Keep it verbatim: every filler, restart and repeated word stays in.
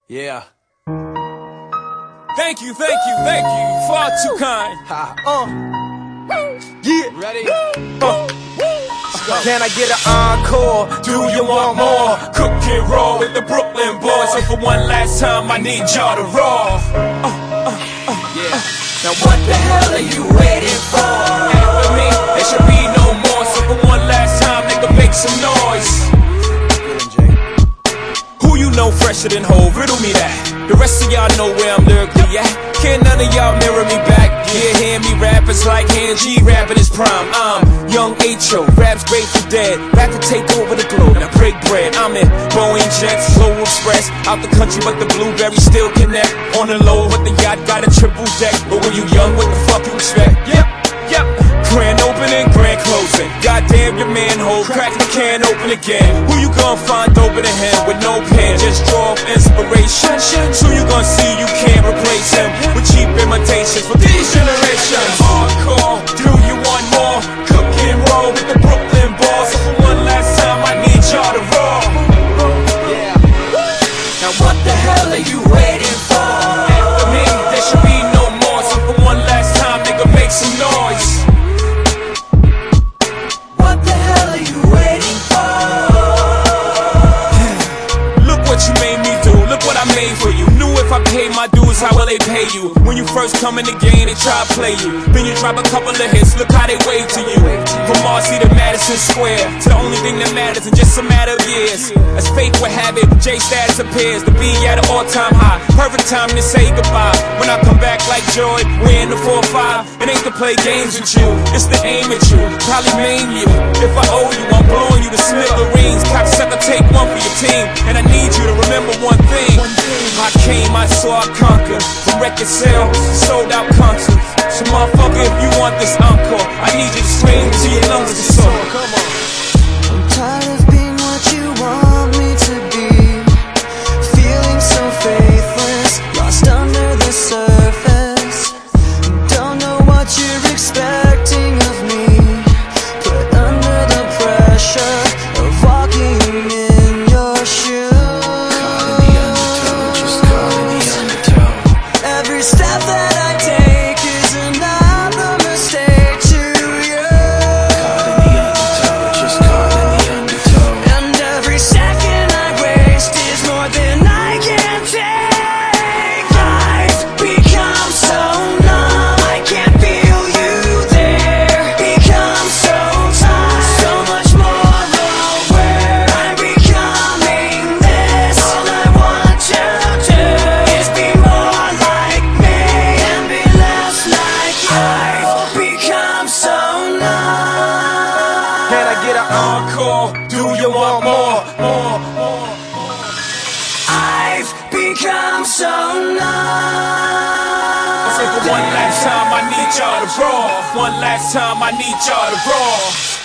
Yeah. Thank you, thank you, thank you. Far too kind. Ha. Uh. Yeah. Ready? Uh. Can I get an encore? Do you want more? Cook and roll with the Brooklyn boys. So for one last time, I need y'all to roll. Uh, uh, uh, yeah. Uh. Now what the hell are you waiting for? After me, there should be no more. So for one last time, nigga, make some noise. Who you know fresher than Hov? Riddle me that. The rest of y'all know where I'm lyrically at. Can't none of y'all mirror me back. Yeah, hear me rap, it's like hand G rapping his prime. I'm young H O, raps Grateful Dead, back to take over the globe. Now break bread, I'm in Boeing Jets, Slow Express, out the country but the blueberries still connect. On the low, but the yacht got a triple deck. But when you young, what the fuck you expect? Yep, yep. Grand opening, grand closing. Goddamn your manhole, crack the can open again. Who you gonna find open to him with no pen? Just draw off inspiration. So you gonna see you can't replace him with cheap imitations for these generations. Hardcore, do you want more? Cook and roll with the Brooklyn boys. So for one last time, I need y'all to roll. Yeah. Now what the hell are you waiting for? After me, there should be no more. So for one last time, nigga, make some noise. What the hell are you waiting for? Look what you made me do, look what I made for you. Knew if I paid my dues, how will they pay you? When you first come in the game, they try to play you. Then you drop a couple of hits, look how they wave to you. From Marcy to Madison Square, to the only thing that matters in just a matter of years. As fate would have it, J status appears to be at an all-time high. Perfect time to say goodbye. When I come back like Joy, we're in the four five. It ain't to play games with you, it's to aim at you, probably maim you. If I owe you, I'm blowing you to smithereens. Cocksucker, take one for your team, and I need you to remember one thing. I came, I saw, I conquered. From record sales, sold out concerts. So motherfucker, if you want this encore, I need you to scream till your lungs are sore. Come on. I'm tired of being what you want me to be, feeling so faithless, lost under the surface. Don't know what you're expecting of me, put under the pressure of walking in your shoes. Every step that I take is another mistake to you. Caught in the undertow, just caught in the undertow. And every second I waste is more than I can take. I've become so numb, I can't feel you there. Become so tired, so much more aware. I'm becoming this. All I want to do is be more like me and be less like you. I've become so numb. Can I get an encore? Do you want more? More, more, more. I've become so numb. I say for one last time, I need y'all to roll. One last time, I need y'all to roll.